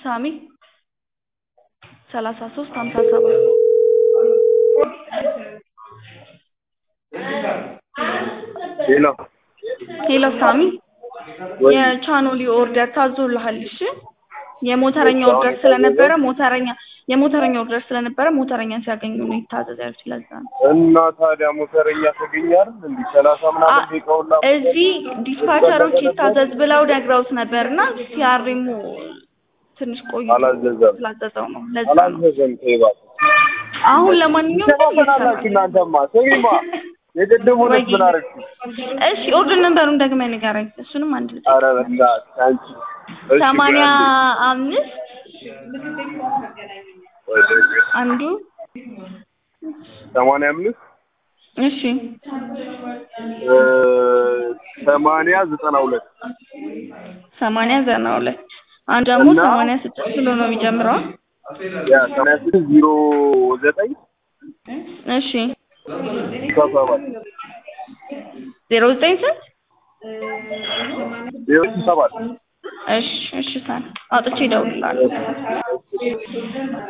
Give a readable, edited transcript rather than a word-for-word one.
ሳሚ 3357 ሄሎ ሳሚ የቻኖሊ ኦርደር ታዞልሃል እሺ የሞተረኛ ኦርደር ስለነበረ ሞተረኛን ሲያገኙ ነው ይታዘዛል ስለዛ ነው እና ታዲያ ሞተረኛ ተገኛል እንዴ 30 ምናምን ደቂቃውላ እዚህ ዲስፓቸሮች ይታዘዝ ብለው ነግረውት ነበርና ሲያርሙ ትንሽ ቆይ ስላዘዘው ነው ለዛ አላዘዘም ተይባል አሁን ለማንኛውም እናንተማ ሰሚማ የቀደሙት ምን አረክ እሺ ኦርደር ነምበሩን ደግመህ ንገረኝ እሱንም አንድ ልጅ አረ በእናትህ አንቺ 85 አንዱ 85 እሺ 8092 አንድ ደግሞ 86 ብሎ ነው የሚጀምረው ያ 8609 እሺ 07 09 ስንት 07 እሺ ሳን አጥቼ እደውልልሃለሁ